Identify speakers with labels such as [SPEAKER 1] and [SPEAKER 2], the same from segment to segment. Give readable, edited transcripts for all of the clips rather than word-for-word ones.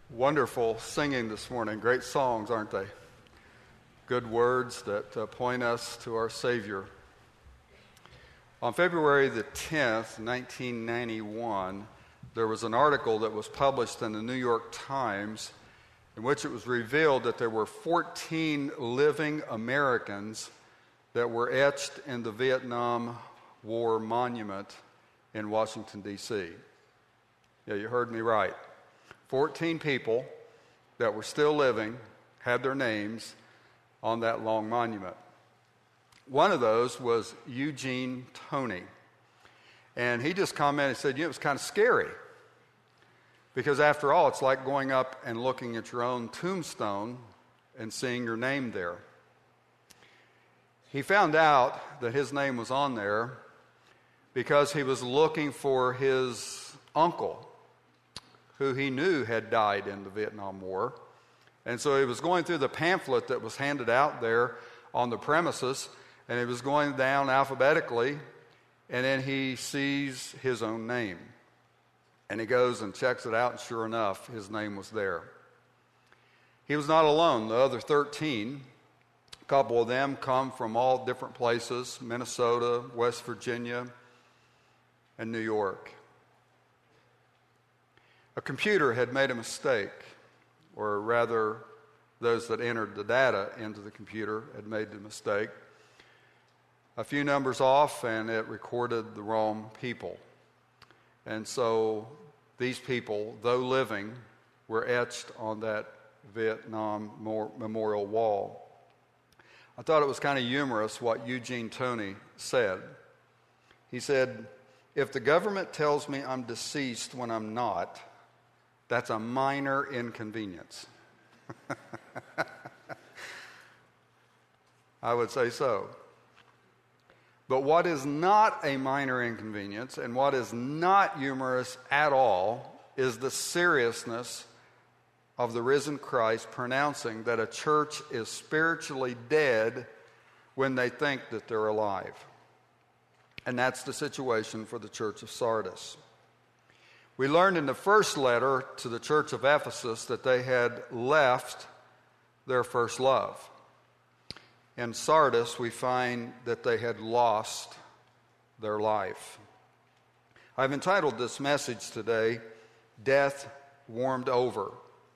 [SPEAKER 1] Wonderful singing this morning. Great songs, aren't they? Good words that point us to our Savior. On February the 10th, 1991, there was an article that was published in the New York Times in which it was revealed that there were 14 living Americans that were etched in the Vietnam War Monument in Washington, D.C. Yeah, you heard me right. 14 people that were still living had their names on that long monument. One of those was Eugene Toney. And he just commented and said, it was kind of scary. Because after all, it's like going up and looking at your own tombstone and seeing your name there. He found out that his name was on there because he was looking for his uncle, who he knew had died in the Vietnam War. And so he was going through the pamphlet that was handed out there on the premises, and he was going down alphabetically, and then he sees his own name. And he goes and checks it out, and sure enough, his name was there. He was not alone. The other 13, a couple of them come from all different places, Minnesota, West Virginia, and New York. A computer had made a mistake, or rather, those that entered the data into the computer had made the mistake. A few numbers off, and it recorded the wrong people. And so these people, though living, were etched on that Vietnam memorial wall. I thought it was kind of humorous what Eugene Toney said. He said, "If the government tells me I'm deceased when I'm not, that's a minor inconvenience." I would say so. But what is not a minor inconvenience and what is not humorous at all is the seriousness of the risen Christ pronouncing that a church is spiritually dead when they think that they're alive. And that's the situation for the church of Sardis. We learned in the first letter to the church of Ephesus that they had left their first love. In Sardis, we find that they had lost their life. I've entitled this message today, Death Warmed Over.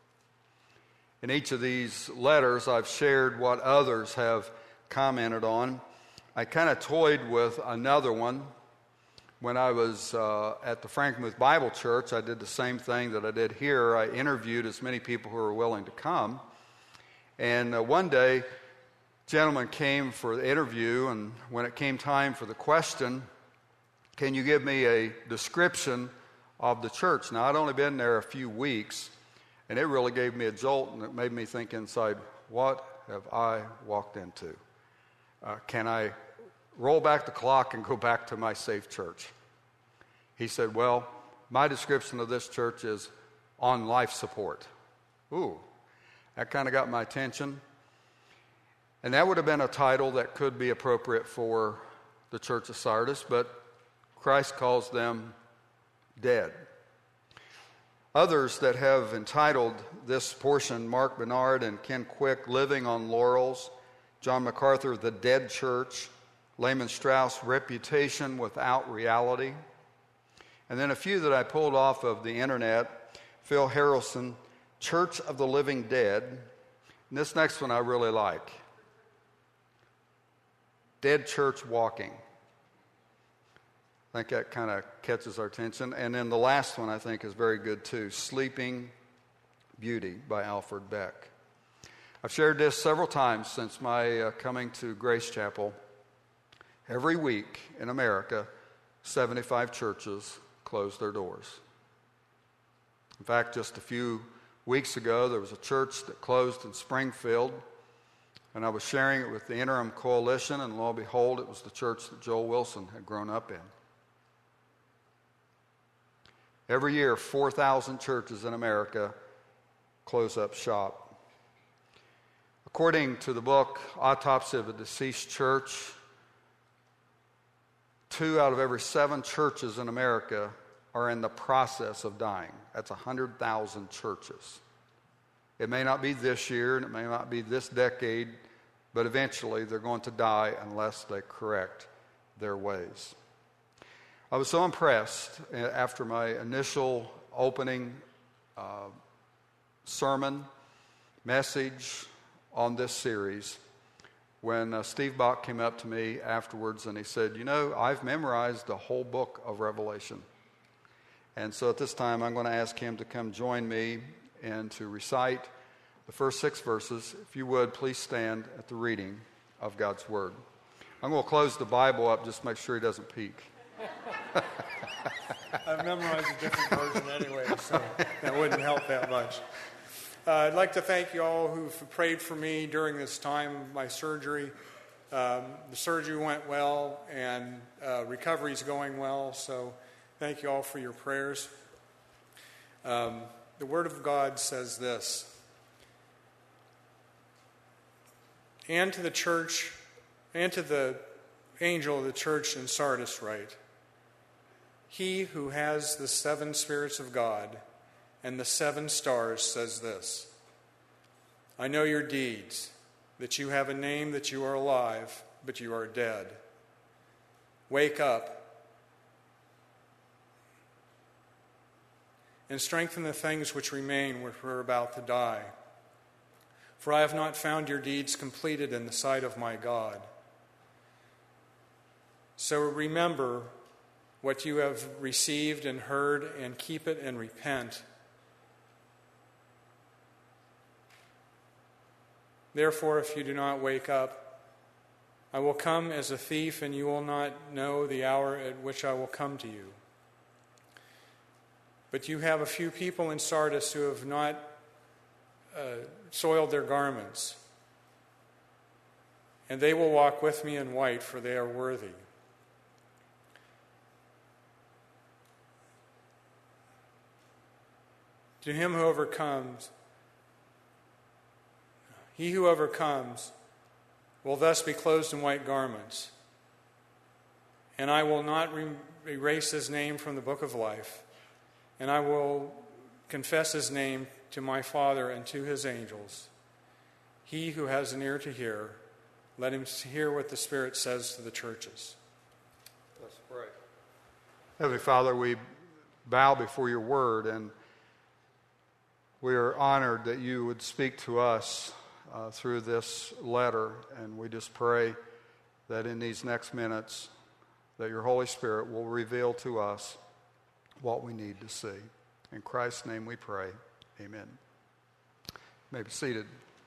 [SPEAKER 1] In each of these letters, I've shared what others have commented on. I kind of toyed with another one. When I was at the Frankenmuth Bible Church, I did the same thing that I did here. I interviewed as many people who were willing to come. And one day, a gentleman came for the interview, and when it came time for the question, "Can you give me a description of the church?" Now, I'd only been there a few weeks, and it really gave me a jolt, and it made me think inside, what have I walked into? Can I roll back the clock and go back to my safe church? He said, "Well, my description of this church is on life support." Ooh, that kind of got my attention. And that would have been a title that could be appropriate for the church of Sardis, but Christ calls them dead. Others that have entitled this portion, Mark Bernard and Ken Quick, Living on Laurels, John MacArthur, The Dead Church, Lehman Strauss, Reputation Without Reality. And then a few that I pulled off of the internet, Phil Harrelson, Church of the Living Dead. And this next one I really like, Dead Church Walking. I think that kind of catches our attention. And then the last one I think is very good too, Sleeping Beauty by Alfred Beck. I've shared this several times since my coming to Grace Chapel. Every week in America, 75 churches close their doors. In fact, just a few weeks ago, there was a church that closed in Springfield, and I was sharing it with the Interim Coalition, and lo and behold, it was the church that Joel Wilson had grown up in. Every year, 4,000 churches in America close up shop. According to the book Autopsy of a Deceased Church, 2 out of every 7 churches in America are in the process of dying. That's 100,000 churches. It may not be this year, and it may not be this decade, but eventually they're going to die unless they correct their ways. I was so impressed after my initial opening sermon message on this series when Steve Bach came up to me afterwards and he said, I've memorized the whole book of Revelation. And so at this time, I'm going to ask him to come join me and to recite the first 6 verses. If you would, please stand at the reading of God's Word. I'm going to close the Bible up just to make sure he doesn't peek.
[SPEAKER 2] I've memorized a different version anyway, so that wouldn't help that much. I'd like to thank you all who've prayed for me during this time of my surgery. The surgery went well, and recovery's going well, so thank you all for your prayers. The Word of God says this, and to the church, and to the angel of the church in Sardis write, he who has the 7 spirits of God and the 7 stars says this, I know your deeds, that you have a name, that you are alive, but you are dead. Wake up and strengthen the things which remain, which were about to die. For I have not found your deeds completed in the sight of my God. So remember what you have received and heard, and keep it and repent. Therefore, if you do not wake up, I will come as a thief, and you will not know the hour at which I will come to you. But you have a few people in Sardis who have not soiled their garments, and they will walk with me in white, for they are worthy. To him who overcomes, he who overcomes will thus be clothed in white garments, and I will not erase his name from the book of life, and I will confess his name to my Father and to his angels. He who has an ear to hear, let him hear what the Spirit says to the churches.
[SPEAKER 1] Let's pray. Heavenly Father, we bow before your word, and we are honored that you would speak to us through this letter, and we just pray that in these next minutes that your Holy Spirit will reveal to us what we need to see. In Christ's name we pray. Amen. You may be seated.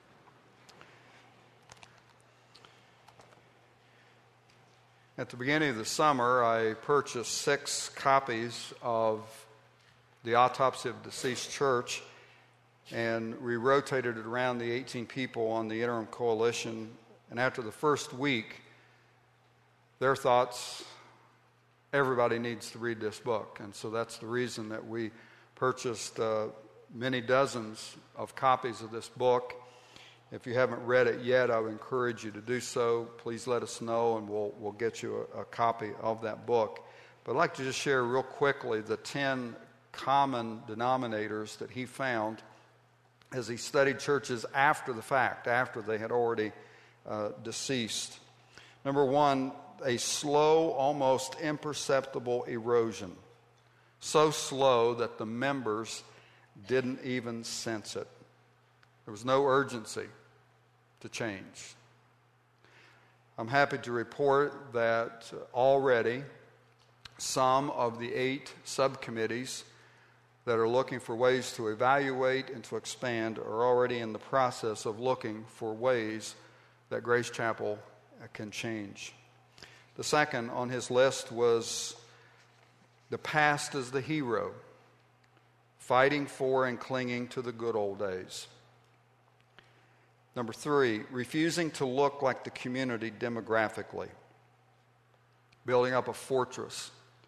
[SPEAKER 1] At the beginning of the summer, I purchased 6 copies of The Autopsy of a Deceased Church, and we rotated it around the 18 people on the Interim Coalition. And after the first week, their thoughts, everybody needs to read this book. And so that's the reason that we purchased many dozens of copies of this book. If you haven't read it yet, I would encourage you to do so. Please let us know, and we'll get you a copy of that book. But I'd like to just share real quickly the 10 common denominators that he found as he studied churches after the fact, after they had already deceased. Number 1, a slow, almost imperceptible erosion. So slow that the members didn't even sense it. There was no urgency to change. I'm happy to report that already some of the 8 subcommittees that are looking for ways to evaluate and to expand are already in the process of looking for ways that Grace Chapel can change. The second on his list was the past as the hero, fighting for and clinging to the good old days. Number 3, refusing to look like the community demographically, building up a fortress.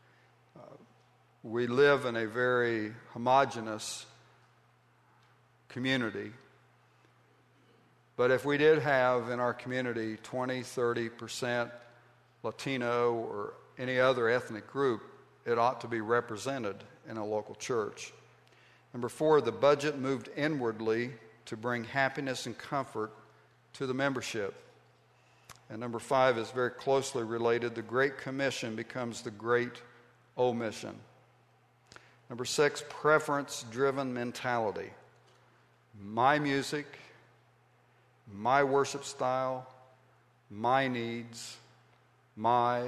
[SPEAKER 1] We live in a very homogeneous community, but if we did have in our community 20, 30% Latino or any other ethnic group, it ought to be represented in a local church. Number 4, the budget moved inwardly to bring happiness and comfort to the membership. And number 5 is very closely related. The Great Commission becomes the Great Omission. Number 6, preference-driven mentality. My music, my worship style, my needs, my.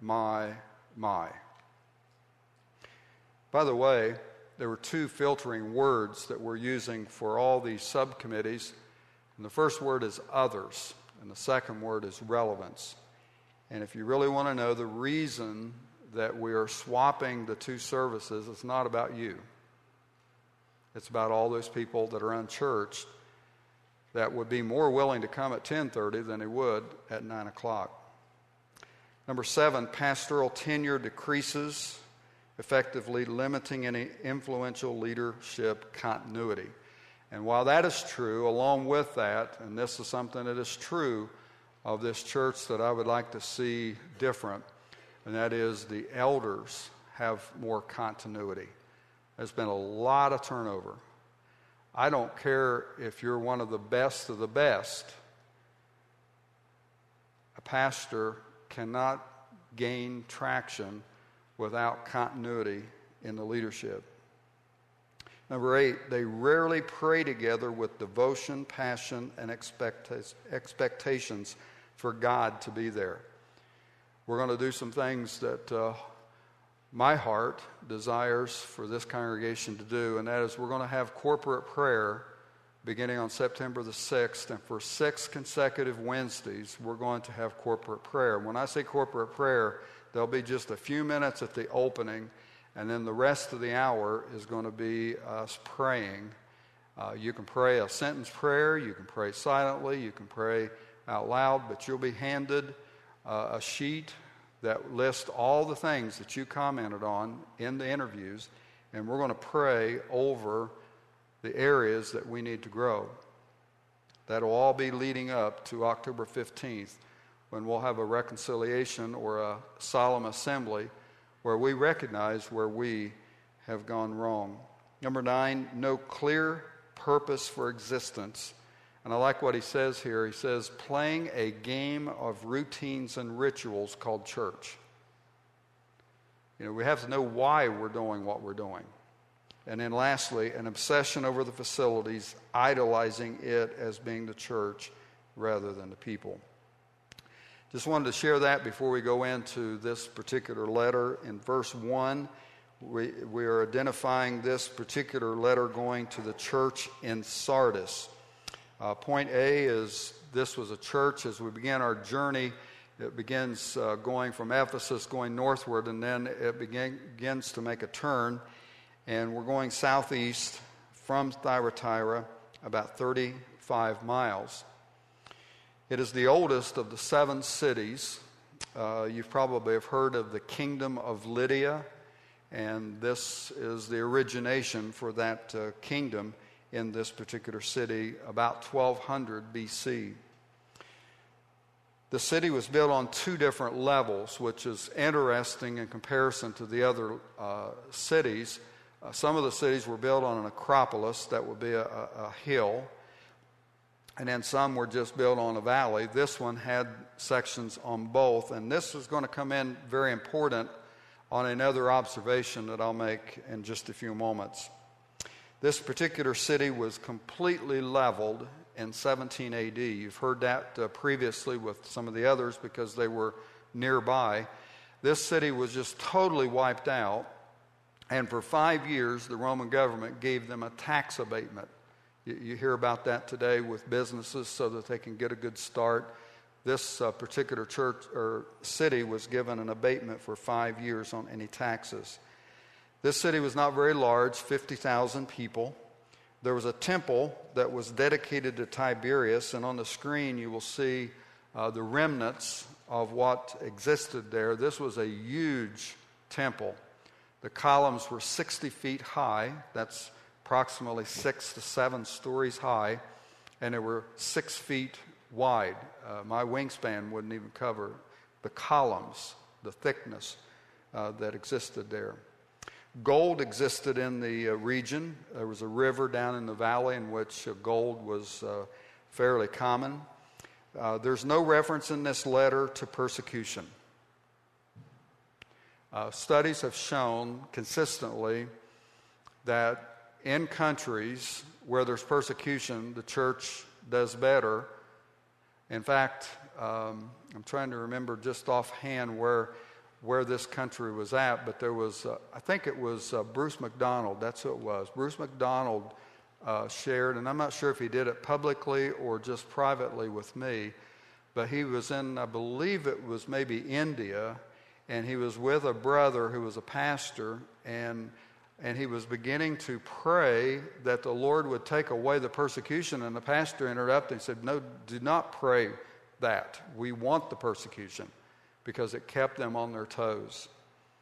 [SPEAKER 1] By the way, there were 2 filtering words that we're using for all these subcommittees. And the first word is others, and the second word is relevance. And if you really want to know the reason that we are swapping the 2 services, it's not about you. It's about all those people that are unchurched that would be more willing to come at 10:30 than they would at 9 o'clock. Number 7, pastoral tenure decreases, effectively limiting any influential leadership continuity. And while that is true, along with that, and this is something that is true of this church that I would like to see different, and that is the elders have more continuity. There's been a lot of turnover. I don't care if you're one of the best of the best. A pastor cannot gain traction without continuity in the leadership. Number 8, they rarely pray together with devotion, passion, and expectations for God to be there. We're going to do some things that my heart desires for this congregation to do, and that is we're going to have corporate prayer beginning on September the 6th, and for 6 consecutive Wednesdays, we're going to have corporate prayer. When I say corporate prayer, there'll be just a few minutes at the opening, and then the rest of the hour is going to be us praying. You can pray a sentence prayer, you can pray silently, you can pray out loud, but you'll be handed a sheet that lists all the things that you commented on in the interviews, and we're going to pray over the areas that we need to grow. That'll all be leading up to October 15th, when we'll have a reconciliation or a solemn assembly where we recognize where we have gone wrong. Number 9, no clear purpose for existence. And I like what he says here. He says, playing a game of routines and rituals called church. You know, we have to know why we're doing what we're doing. And then lastly, an obsession over the facilities, idolizing it as being the church rather than the people. Just wanted to share that before we go into this particular letter. In verse 1, we are identifying this particular letter going to the church in Sardis. Point A is this was a church. As we began our journey, it begins going from Ephesus, going northward, and then it begins to make a turn. And we're going southeast from Thyatira, about 35 miles. It is the oldest of the 7 cities. You probably have heard of the Kingdom of Lydia, and this is the origination for that kingdom in this particular city, about 1200 BC. The city was built on 2 different levels, which is interesting in comparison to the other cities. Some of the cities were built on an acropolis, that would be a hill, and then some were just built on a valley. This one had sections on both, and this is going to come in very important on another observation that I'll make in just a few moments. This particular city was completely leveled in 17 AD. You've heard that previously with some of the others because they were nearby. This city was just totally wiped out, and for 5 years the Roman government gave them a tax abatement. You hear about that today with businesses so that they can get a good start. This particular church or city was given an abatement for 5 years on any taxes. This city was not very large, 50,000 people. There was a temple that was dedicated to Tiberius, and on the screen you will see the remnants of what existed there. This was a huge temple. The columns were 60 feet high. That's approximately 6 to 7 stories high, and they were 6 feet wide. My wingspan wouldn't even cover the columns, the thickness that existed there. Gold existed in the region. There was a river down in the valley in which gold was fairly common. There's no reference in this letter to persecution. Studies have shown consistently that in countries where there's persecution, the church does better. In fact, I'm trying to remember just offhand where this country was at, but there was, I think it was Bruce McDonald, that's who it was. Bruce McDonald shared, and I'm not sure if he did it publicly or just privately with me, but he was in, I believe it was maybe India, and he was with a brother who was a pastor, and he was beginning to pray that the Lord would take away the persecution, and the pastor interrupted and said, "No, do not pray that. We want the persecution," because it kept them on their toes.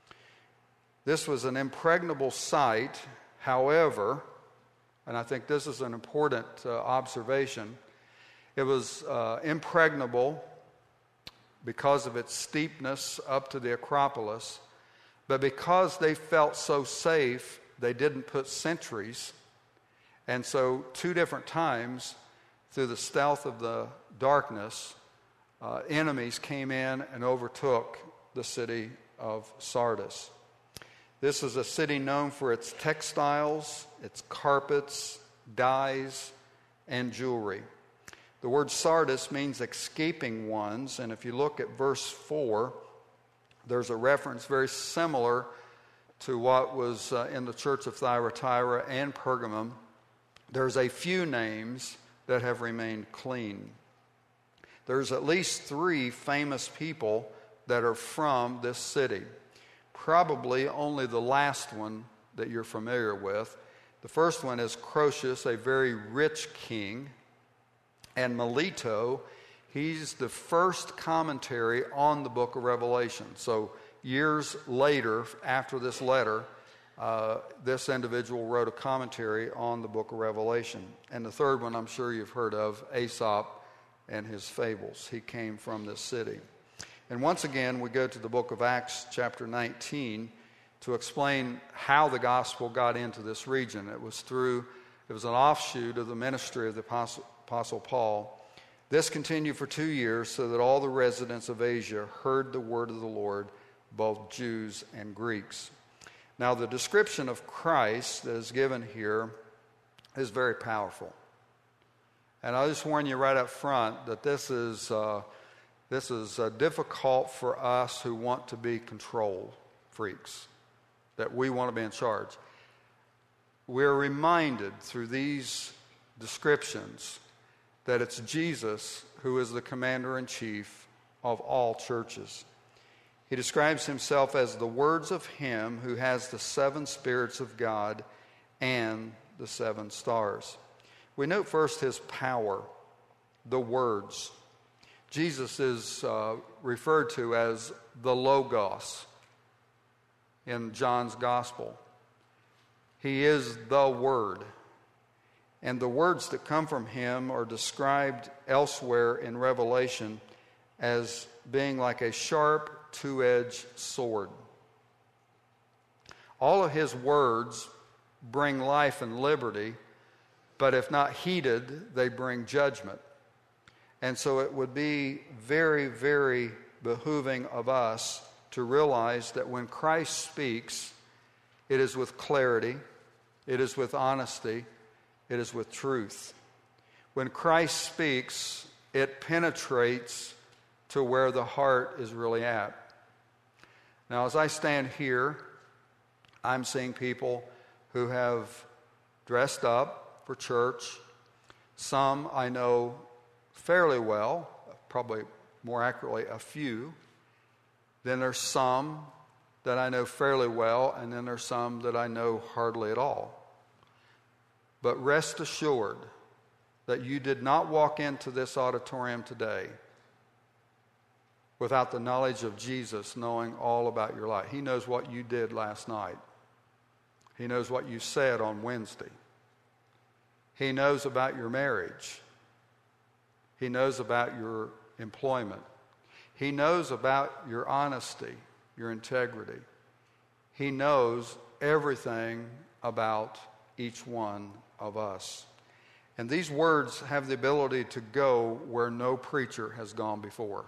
[SPEAKER 1] This was an impregnable site. However, and I think this is an important observation, it was impregnable because of its steepness up to the Acropolis, but because they felt so safe, they didn't put sentries. And so 2 different times, through the stealth of the darkness, enemies came in and overtook the city of Sardis. This is a city known for its textiles, its carpets, dyes, and jewelry. The word Sardis means escaping ones, and if you look at verse 4, there's a reference very similar to what was in the church of Thyatira and Pergamum. There's a few names that have remained clean. There's at least 3 famous people that are from this city. Probably only the last one that you're familiar with. The first one is Croesus, a very rich king. And Melito, he's the first commentary on the book of Revelation. So years later, after this letter, this individual wrote a commentary on the book of Revelation. And the third one I'm sure you've heard of, Aesop and his fables. He came from this city. And once again, we go to the book of Acts chapter 19 to explain how the gospel got into this region. It was an offshoot of the ministry of the Apostle Paul. This continued for 2 years so that all the residents of Asia heard the word of the Lord, both Jews and Greeks. Now, the description of Christ that is given here is very powerful. And I'll just warn you right up front that this is difficult for us who want to be control freaks, that we want to be in charge. We're reminded through these descriptions that it's Jesus who is the commander-in-chief of all churches. He describes himself as the words of him who has the 7 spirits of God and the 7 stars. We note first his power, the words. Jesus is referred to as the Logos in John's Gospel. He is the Word. And the words that come from him are described elsewhere in Revelation as being like a sharp, 2-edged sword. All of his words bring life and liberty, but if not heeded, they bring judgment. And so it would be very, very behooving of us to realize that when Christ speaks, it is with clarity, it is with honesty, it is with truth. When Christ speaks, it penetrates to where the heart is really at. Now, as I stand here, I'm seeing people who have dressed up for church. Some I know fairly well, probably more accurately, a few. Then there's some that I know fairly well, and then there's some that I know hardly at all. But rest assured that you did not walk into this auditorium today without the knowledge of Jesus knowing all about your life. He knows what you did last night. He knows what you said on Wednesday. He knows about your marriage. He knows about your employment. He knows about your honesty, your integrity. He knows everything about each one of us. And these words have the ability to go where no preacher has gone before.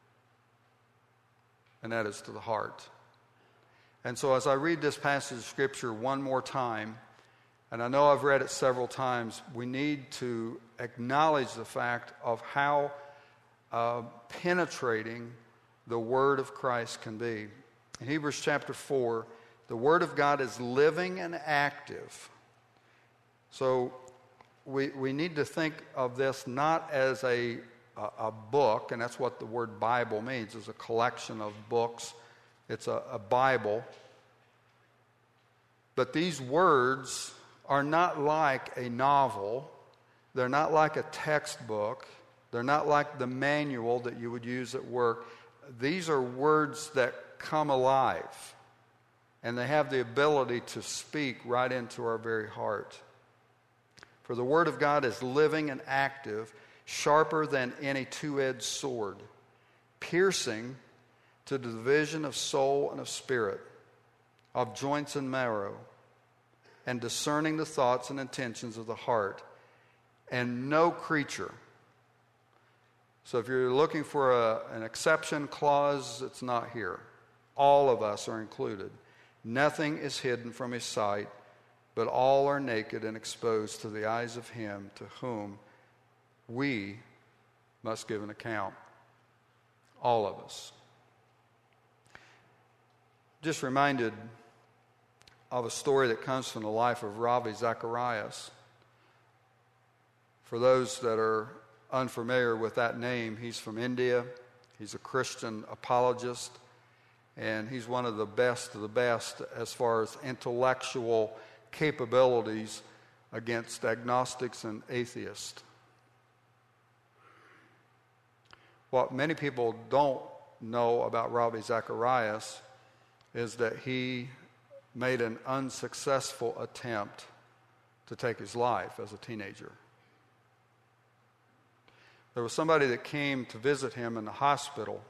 [SPEAKER 1] And that is to the heart. And so as I read this passage of Scripture one more time, and I know I've read it several times, we need to acknowledge the fact of how penetrating the Word of Christ can be. In Hebrews chapter 4, the Word of God is living and active. So we need to think of this not as a book, and that's what the word Bible means, is a collection of books. It's a Bible. But these words are not like a novel. They're not like a textbook. They're not like the manual that you would use at work. These are words that come alive, and they have the ability to speak right into our very heart. For the Word of God is living and active, sharper than any two-edged sword, piercing to the division of soul and of spirit, of joints and marrow, and discerning the thoughts and intentions of the heart. And no creature. So if you're looking for an exception clause, it's not here. All of us are included. Nothing is hidden from His sight, but all are naked and exposed to the eyes of Him to whom we must give an account. All of us. Just reminded of a story that comes from the life of Ravi Zacharias. For those that are unfamiliar with that name, he's from India. He's a Christian apologist, and he's one of the best as far as intellectual capabilities against agnostics and atheists. What many people don't know about Ravi Zacharias is that he made an unsuccessful attempt to take his life as a teenager. There was somebody that came to visit him in the hospital,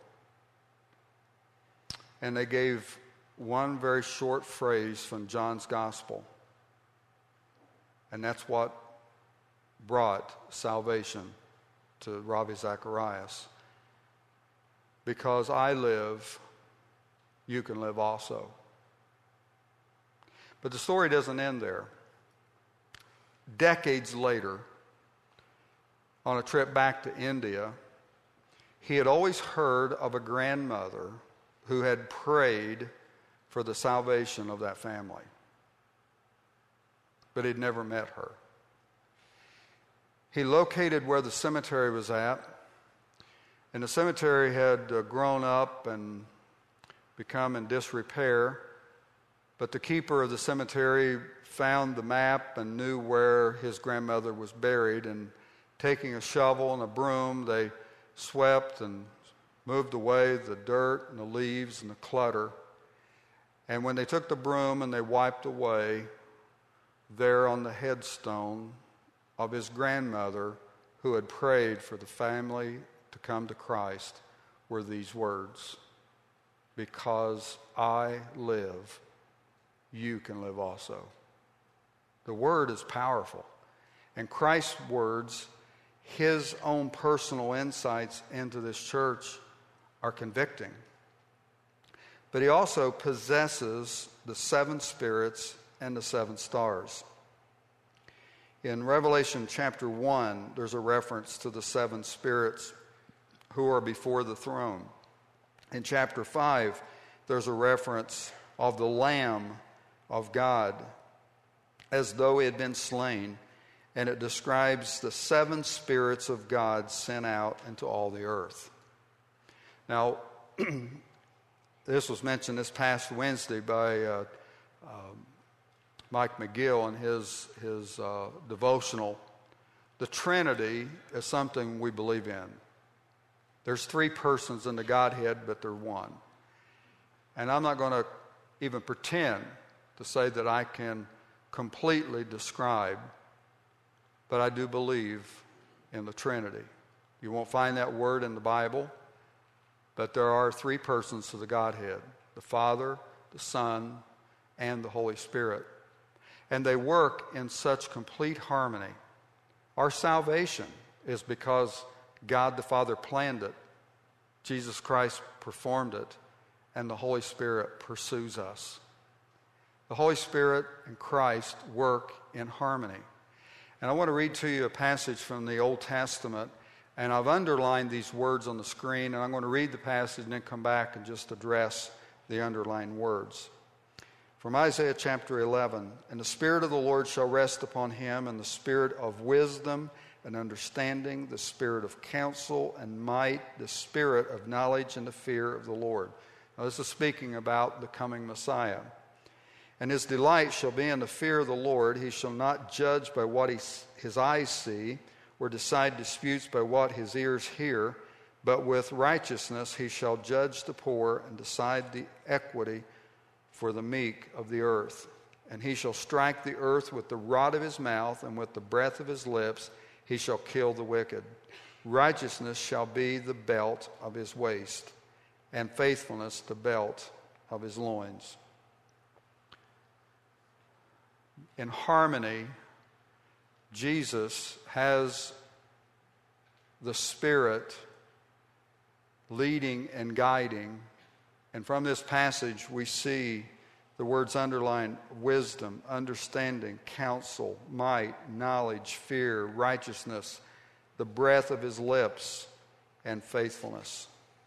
[SPEAKER 1] and they gave one very short phrase from John's Gospel. And that's what brought salvation to Ravi Zacharias. Because I live, you can live also. But the story doesn't end there. Decades later, on a trip back to India, he had always heard of a grandmother who had prayed for the salvation of that family. But he'd never met her. He located where the cemetery was at, and the cemetery had grown up and become in disrepair, but the keeper of the cemetery found the map and knew where his grandmother was buried, and taking a shovel and a broom, they swept and moved away the dirt and the leaves and the clutter. And when they took the broom and they wiped away, there on the headstone of his grandmother who had prayed for the family to come to Christ were these words: because I live, you can live also. The word is powerful. And Christ's words, his own personal insights into this church, are convicting. But he also possesses the seven spirits and the seven stars. In Revelation chapter 1, there's a reference to the seven spirits who are before the throne. In chapter 5, there's a reference of the Lamb of God as though he had been slain, and it describes the seven spirits of God sent out into all the earth. Now, this was mentioned this past Wednesday by Mike McGill in his devotional. The Trinity is something we believe in. There's three persons in the Godhead, but they're one. And I'm not going to even pretend to say that I can completely describe, but I do believe in the Trinity. You won't find that word in the Bible, but there are three persons to the Godhead: the Father, the Son, and the Holy Spirit. And they work in such complete harmony. Our salvation is because God the Father planned it, Jesus Christ performed it, and the Holy Spirit pursues us. The Holy Spirit and Christ work in harmony. And I want to read to you a passage from the Old Testament, and I've underlined these words on the screen, and I'm going to read the passage and then come back and just address the underlined words. From Isaiah chapter 11, "And the Spirit of the Lord shall rest upon him, and the Spirit of wisdom and understanding, the Spirit of counsel and might, the Spirit of knowledge and the fear of the Lord." Now this is speaking about the coming Messiah. "And his delight shall be in the fear of the Lord. He shall not judge by what his eyes see, or decide disputes by what his ears hear, but with righteousness he shall judge the poor and decide the equity for the meek of the earth. And he shall strike the earth with the rod of his mouth, and with the breath of his lips he shall kill the wicked. Righteousness shall be the belt of his waist, and faithfulness the belt of his loins." In harmony, Jesus has the Spirit leading and guiding. And from this passage, we see the words underlined: wisdom, understanding, counsel, might, knowledge, fear, righteousness, the breath of his lips, and faithfulness.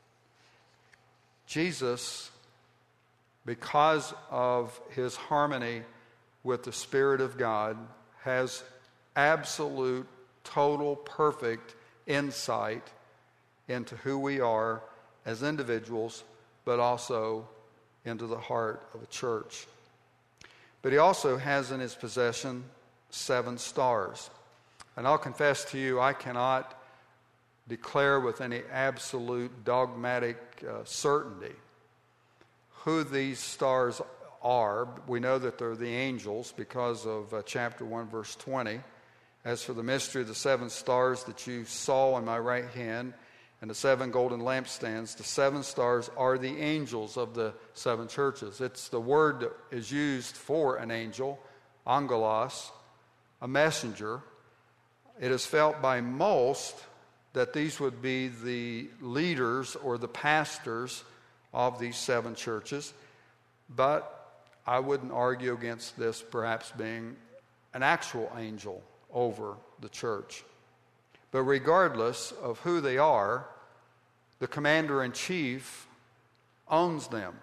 [SPEAKER 1] Jesus, because of his harmony with the Spirit of God, has absolute, total, perfect insight into who we are as individuals, but also into the heart of a church. But he also has in his possession 7 stars. And I'll confess to you, I cannot declare with any absolute dogmatic certainty who these stars are. We know that they're the angels because of chapter 1, verse 20. "As for the mystery of the 7 stars that you saw in my right hand, and the 7 golden lampstands, the 7 stars are the angels of the 7 churches." It's the word that is used for an angel, angelos, a messenger. It is felt by most that these would be the leaders or the pastors of these 7 churches, but I wouldn't argue against this perhaps being an actual angel over the church. But regardless of who they are, the commander-in-chief owns them.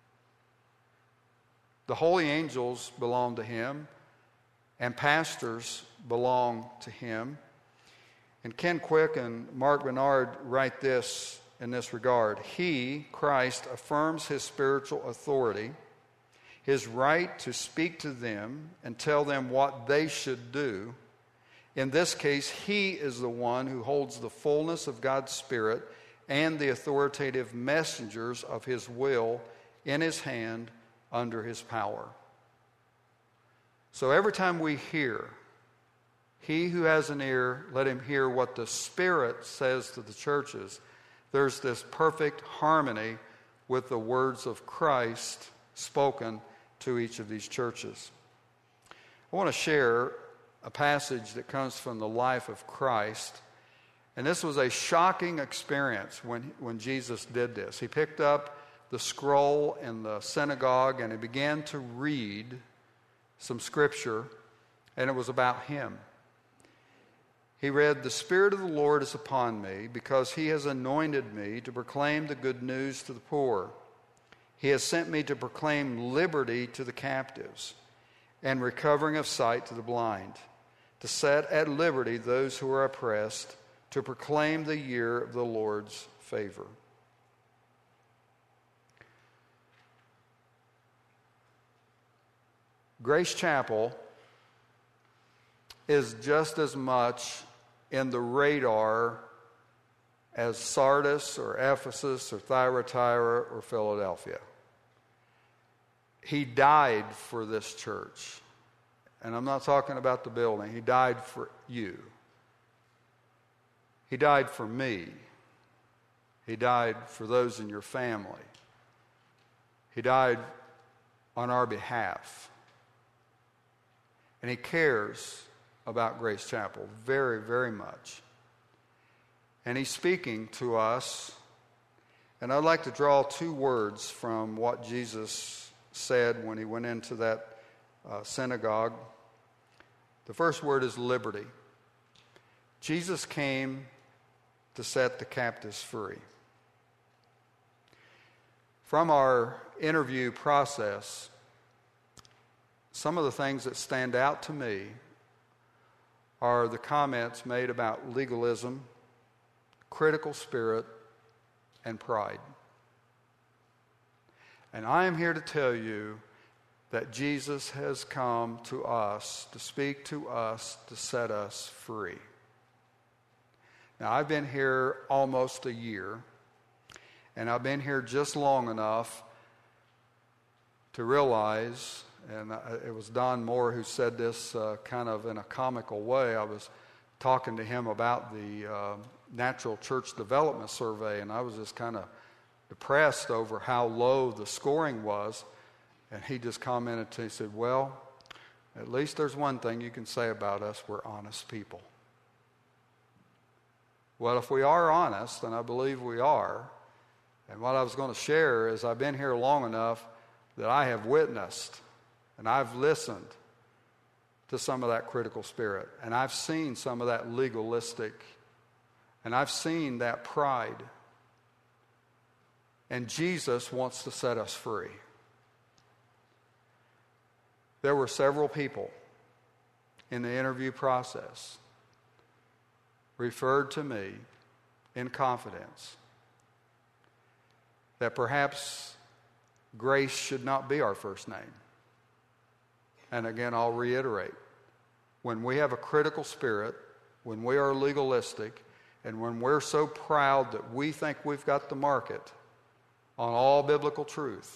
[SPEAKER 1] The holy angels belong to him, and pastors belong to him. And Ken Quick and Mark Bernard write this in this regard: "He, Christ, affirms his spiritual authority, his right to speak to them and tell them what they should do. In this case, he is the one who holds the fullness of God's Spirit and the authoritative messengers of his will in his hand under his power." So every time we hear, "He who has an ear, let him hear what the Spirit says to the churches," there's this perfect harmony with the words of Christ spoken to each of these churches. I want to share a passage that comes from the life of Christ. And this was a shocking experience when Jesus did this. He picked up the scroll in the synagogue and he began to read some scripture, and it was about him. He read, "The Spirit of the Lord is upon me, because he has anointed me to proclaim the good news to the poor. He has sent me to proclaim liberty to the captives and recovering of sight to the blind, to set at liberty those who are oppressed, to proclaim the year of the Lord's favor." Grace Chapel is just as much in the radar as Sardis or Ephesus or Thyatira or Philadelphia. He died for this church. And I'm not talking about the building. He died for you. He died for me. He died for those in your family. He died on our behalf. And he cares about Grace Chapel very, very much. And he's speaking to us. And I'd like to draw two words from what Jesus said when he went into that synagogue. The first word is liberty. Jesus came to set the captives free. From our interview process, some of the things that stand out to me are the comments made about legalism, critical spirit, and pride. And I am here to tell you that Jesus has come to us, to speak to us, to set us free. Now, I've been here almost a year, and I've been here just long enough to realize, and it was Don Moore who said this kind of in a comical way. I was talking to him about the Natural Church Development Survey, and I was just kind of depressed over how low the scoring was. And he just commented to me, he said, well, at least there's one thing you can say about us, we're honest people. Well, if we are honest, and I believe we are, and what I was going to share is I've been here long enough that I have witnessed and I've listened to some of that critical spirit, and I've seen some of that legalistic, and I've seen that pride. And Jesus wants to set us free. There were several people in the interview process referred to me in confidence that perhaps Grace should not be our first name. And again, I'll reiterate, when we have a critical spirit, when we are legalistic, and when we're so proud that we think we've got the market on all biblical truth,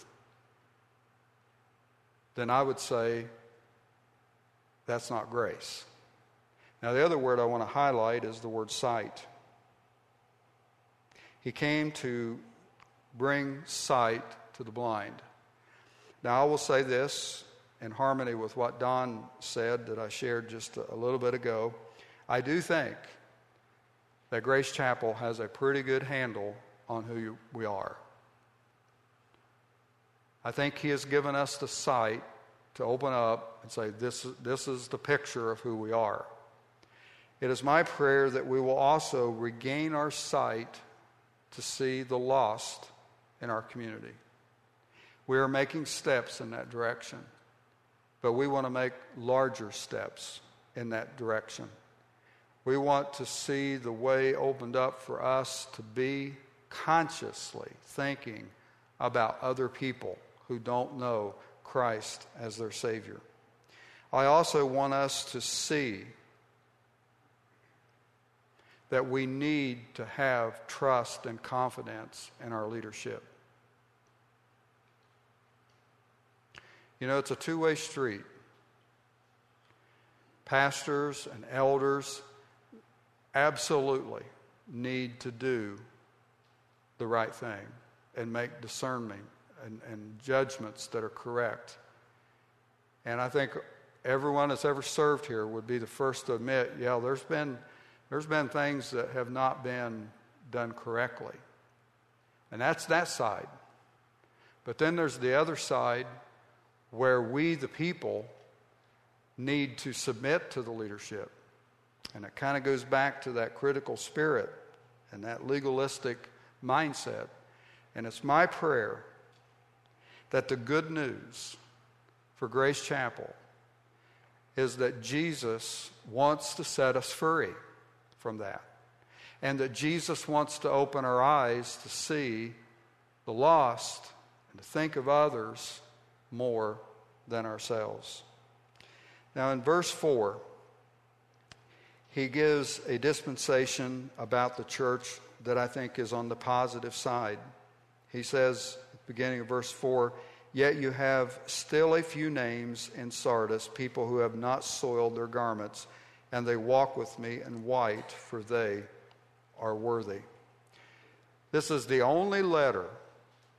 [SPEAKER 1] then I would say that's not grace. Now, the other word I want to highlight is the word sight. He came to bring sight to the blind. Now, I will say this in harmony with what Don said that I shared just a little bit ago. I do think that Grace Chapel has a pretty good handle on who we are. I think he has given us the sight to open up and say, this is the picture of who we are. It is my prayer that we will also regain our sight to see the lost in our community. We are making steps in that direction, but we want to make larger steps in that direction. We want to see the way opened up for us to be consciously thinking about other people who don't know Christ as their Savior. I also want us to see that we need to have trust and confidence in our leadership. You know, it's a two-way street. Pastors and elders absolutely need to do the right thing and make discernment and judgments that are correct. And I think everyone that's ever served here would be the first to admit, yeah, there's been things that have not been done correctly. And that's that side. But then there's the other side where we, the people, need to submit to the leadership. And it kind of goes back to that critical spirit and that legalistic mindset. And it's my prayer that the good news for Grace Chapel is that Jesus wants to set us free from that. And that Jesus wants to open our eyes to see the lost and to think of others more than ourselves. Now in verse 4, he gives a dispensation about the church that I think is on the positive side. He says, at the beginning of verse 4, "Yet you have still a few names in Sardis, people who have not soiled their garments, and they walk with me in white, for they are worthy." This is the only letter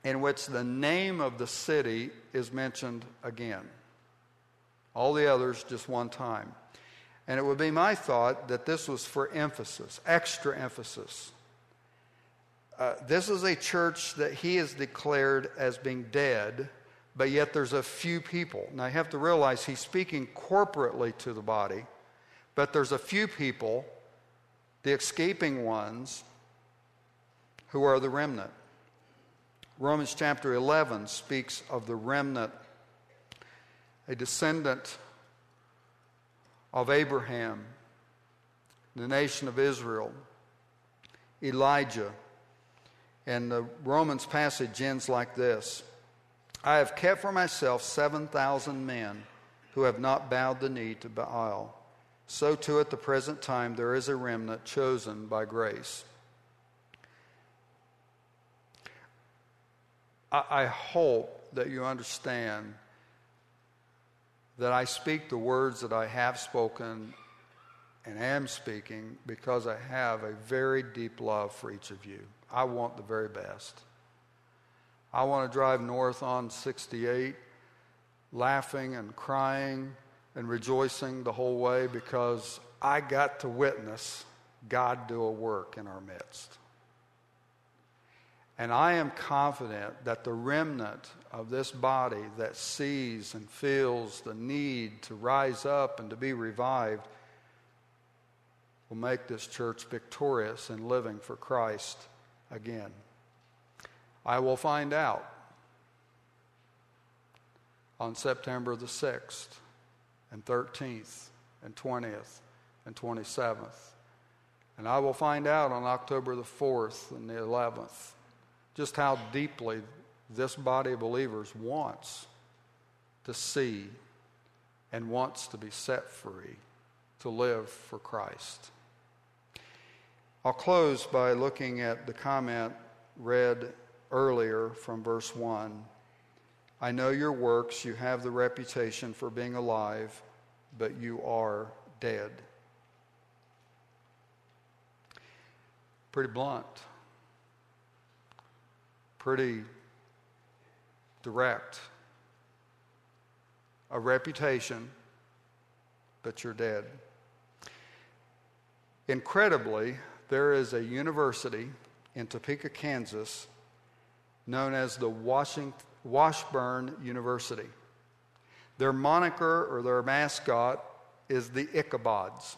[SPEAKER 1] in which the name of the city is mentioned again. All the others just one time. And it would be my thought that this was for emphasis, extra emphasis. This is a church that he has declared as being dead, but yet there's a few people. Now you have to realize he's speaking corporately to the body, but there's a few people, the escaping ones, who are the remnant. Romans chapter 11 speaks of the remnant, a descendant of Abraham, the nation of Israel, Elijah. And the Romans passage ends like this: I have kept for myself 7,000 men who have not bowed the knee to Baal. So too at the present time there is a remnant chosen by grace. I hope that you understand that I speak the words that I have spoken and am speaking because I have a very deep love for each of you. I want the very best. I want to drive north on 68 laughing and crying and rejoicing the whole way because I got to witness God do a work in our midst. And I am confident that the remnant of this body that sees and feels the need to rise up and to be revived will make this church victorious in living for Christ again. I will find out on September the 6th and 13th and 20th and 27th. And I will find out on October the 4th and the 11th just how deeply this body of believers wants to see and wants to be set free to live for Christ. I'll close by looking at the comment read earlier from verse 1. I know your works, you have the reputation for being alive, but you are dead. Pretty blunt. Pretty direct. A reputation, but you're dead. Incredibly, there is a university in Topeka, Kansas, known as the Washburn University. Their moniker or their mascot is the Ichabods.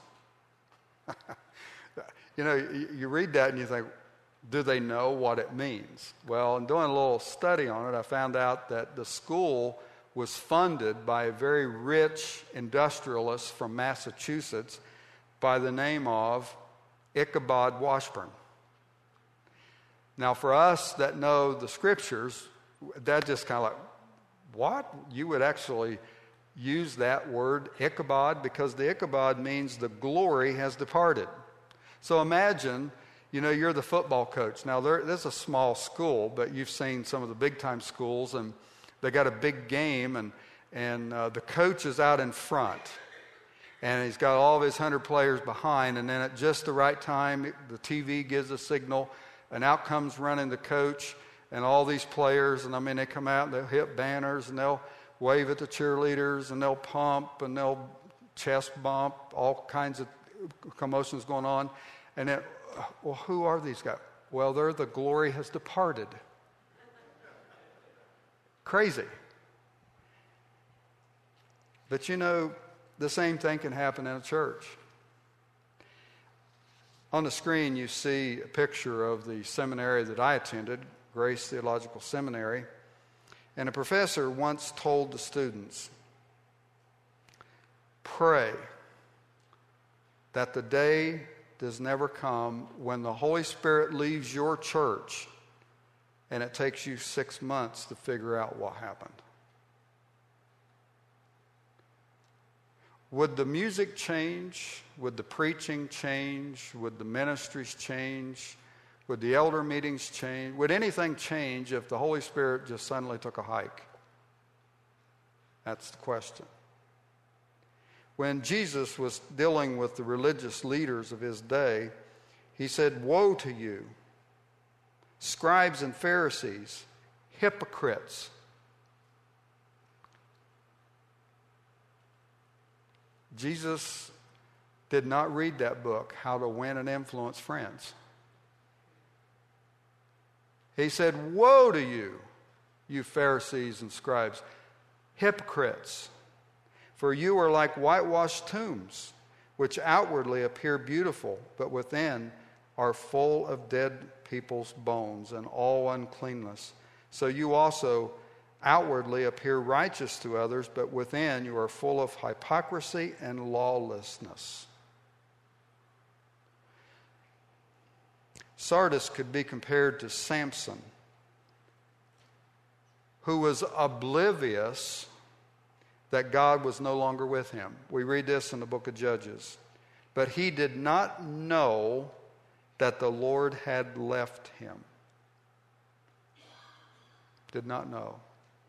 [SPEAKER 1] You know, you read that and you think, do they know what it means? Well, in doing a little study on it, I found out that the school was funded by a very rich industrialist from Massachusetts by the name of Ichabod Washburn. Now, for us that know the scriptures, that just kind of like, what? You would actually use that word Ichabod because the Ichabod means the glory has departed. So imagine, you know, you're the football coach. Now, this is a small school, but you've seen some of the big-time schools, and they got a big game, and the coach is out in front, and he's got all of his 100 players behind, and then at just the right time, the TV gives a signal, and out comes running the coach, and all these players, and I mean, they come out, and they'll hit banners, and they'll wave at the cheerleaders, and they'll pump, and they'll chest bump, all kinds of commotions going on, and then, well, who are these guys? Well, they're the glory has departed. Crazy. But you know, the same thing can happen in a church. On the screen, you see a picture of the seminary that I attended, Grace Theological Seminary, and a professor once told the students, pray that the day does never come when the Holy Spirit leaves your church and it takes you 6 months to figure out what happened. Would the music change? Would the preaching change? Would the ministries change? Would the elder meetings change? Would anything change if the Holy Spirit just suddenly took a hike? That's the question. When Jesus was dealing with the religious leaders of his day, he said, woe to you, scribes and Pharisees, hypocrites. Jesus did not read that book, How to Win and Influence Friends. He said, "Woe to you, you Pharisees and scribes, hypocrites! For you are like whitewashed tombs, which outwardly appear beautiful, but within are full of dead people's bones and all uncleanness. So you also outwardly appear righteous to others, but within you are full of hypocrisy and lawlessness." Sardis could be compared to Samson, who was oblivious that God was no longer with him. We read this in the book of Judges. But he did not know that the Lord had left him. Did not know.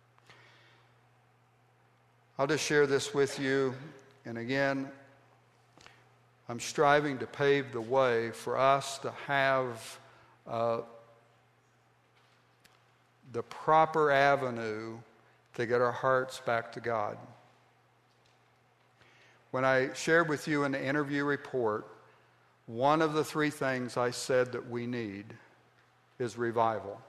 [SPEAKER 1] I'll just share this with you. And again, I'm striving to pave the way for us to have the proper avenue to get our hearts back to God. When I shared with you in the interview report, one of the three things I said that we need is revival.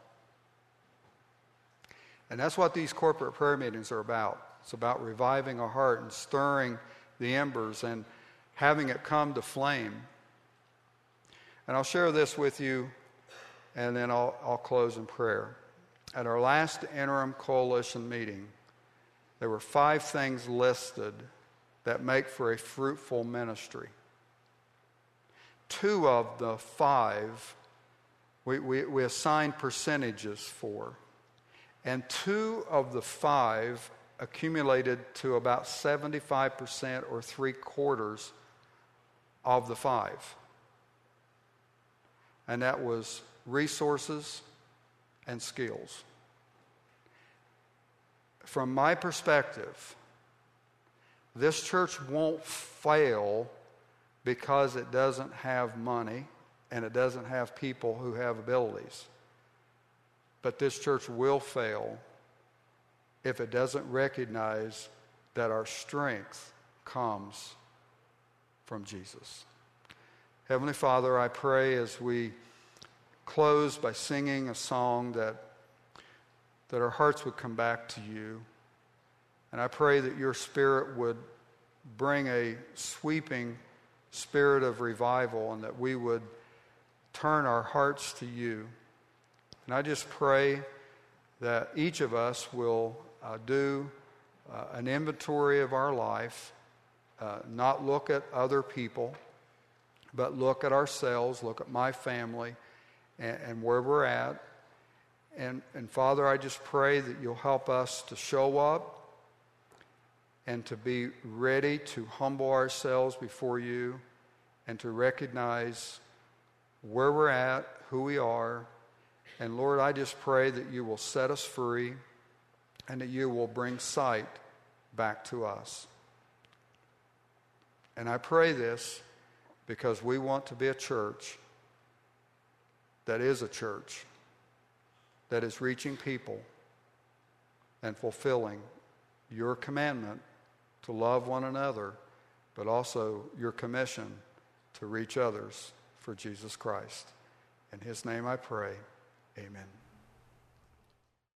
[SPEAKER 1] And that's what these corporate prayer meetings are about. It's about reviving our heart and stirring the embers and having it come to flame. And I'll share this with you, and then I'll close in prayer. At our last interim coalition meeting, there were 5 things listed that make for a fruitful ministry. 2 of the 5 we assigned percentages for. And 2 of the 5 accumulated to about 75% or 3/4 of the 5. And that was resources and skills. From my perspective, this church won't fail because it doesn't have money and it doesn't have people who have abilities. But this church will fail if it doesn't recognize that our strength comes from Jesus. Heavenly Father, I pray as we close by singing a song that our hearts would come back to you. And I pray that your Spirit would bring a sweeping spirit of revival and that we would turn our hearts to you. And I just pray that each of us will do an inventory of our life, not look at other people, but look at ourselves, look at my family, and where we're at. And Father, I just pray that you'll help us to show up and to be ready to humble ourselves before you and to recognize where we're at, who we are. And Lord, I just pray that you will set us free and that you will bring sight back to us. And I pray this because we want to be a church that is a church that is reaching people and fulfilling your commandment to love one another, but also your commission to reach others for Jesus Christ. In his name I pray, amen.